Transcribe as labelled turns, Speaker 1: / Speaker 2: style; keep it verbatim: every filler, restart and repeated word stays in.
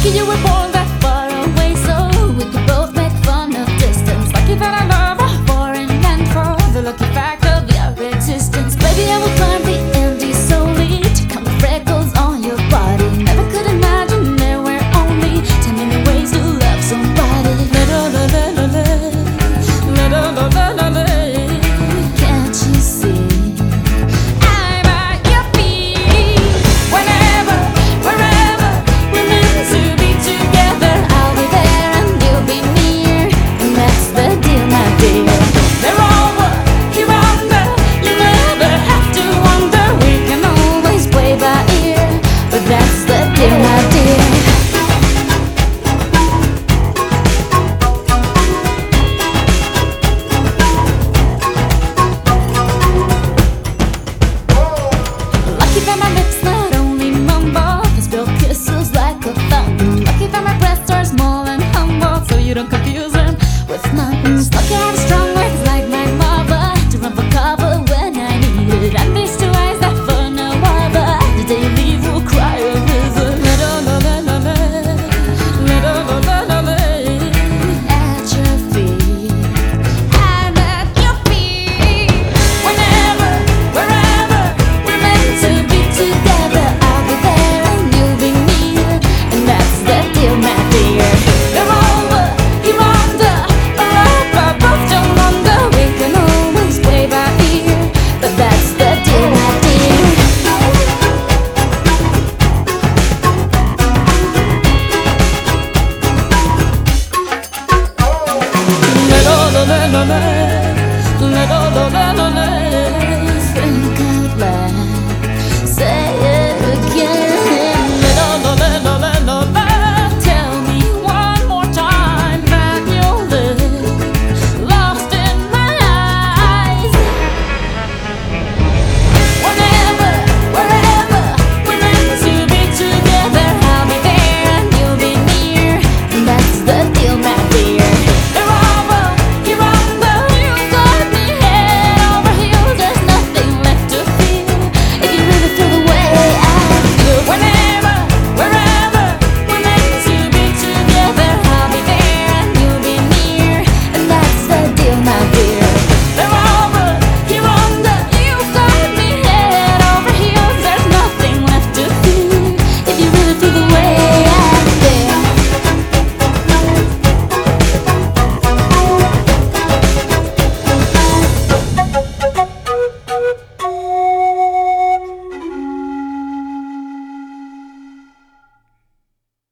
Speaker 1: Lucky you were born that far away, so we could both make fun of distance. Lucky that I love a foreign land for the lucky fact of your existence. Baby, I will climb the Andes solely to count the freckles on your body. Never could imagine there were only ten million ways to love somebody. La la la la la la la la la la la. Can't you see? I'm at your feet. Whenever, wherever we're meant to be together, I'll be there and you'll be near, and that's the deal, my dear. They're over, you're under. You never have to wonder. We can always play by ear, but that's the deal, my dear. Lucky that my lips not only mumble, they spill kisses like a fountain. Lucky that my breasts are small and humble, so you don't confuse them with mountains. Lucky I have strong words like my mother to run for cover when I need it. And these two eyes that for no other, the day you leave will cry a river. La la la la la la, la la la la la la. At your feet, I'm at your feet. Whenever, wherever we're meant to be together, I'll be there and you'll be near, and that's the deal, my dear. You're over, you're under, or up, I both don't wonder. We can always play by ear, but that's the deal, my dear. La la la la la la.